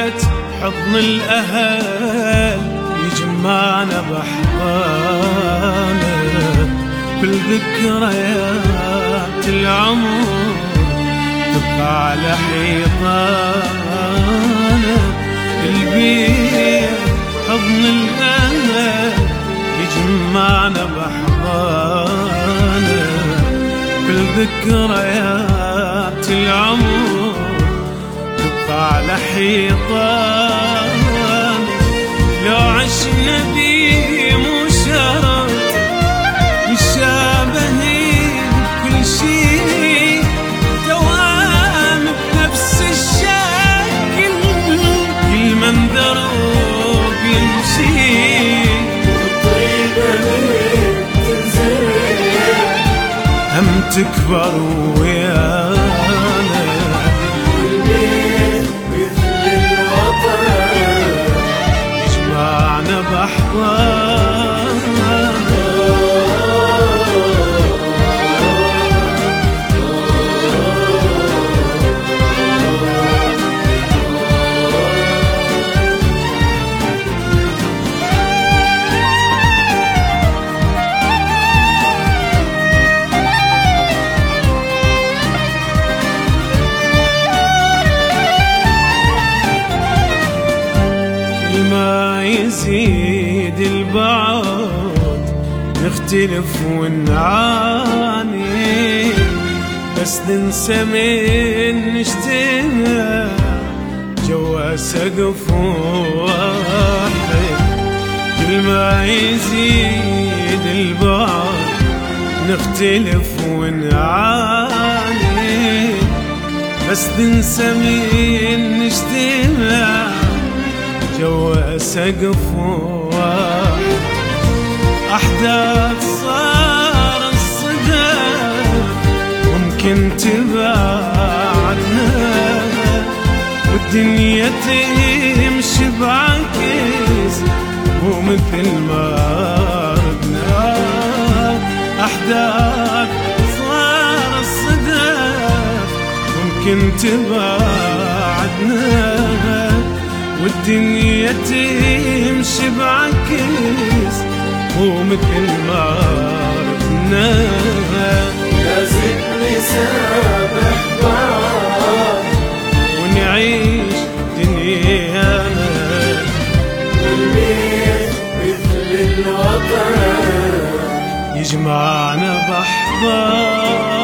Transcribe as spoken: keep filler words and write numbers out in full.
حضن الأهل يجمعنا بأحضانه، كل ذكريات العمر تبقى على حيطانه. البيت حضن الأهل يجمعنا بأحضانه، كل ذكريات العمر تبقى على حيطانه. لو عشنا بيه مو شرط مشابهين كل شي، دوام بنفس الشكل، كل منظر بيمشي والطيبة تنزل هم تكبر ويانا. والبيت مثل الوطن يجمعنا بأحضانه. ما يزيد البعد نختلف ونعاني، بس ننسى من نجتمع جوا سقف واحد. كل ما يزيد البعد نختلف ونعاني، بس ننسى من نجتمع جوا سقف واحد. أحداث صار الصدف ممكن تبعدنا، والدنيا تمشي بعكس ومثل ما ردنا. أحداث صار الصدف ممكن تبعدنا، والدنيا تمشي بعكس ومثل ما ردنا. لازم نسامح بعض ونعيش دنيانا، والبيت مثل الوطن يجمعنا بأحضان.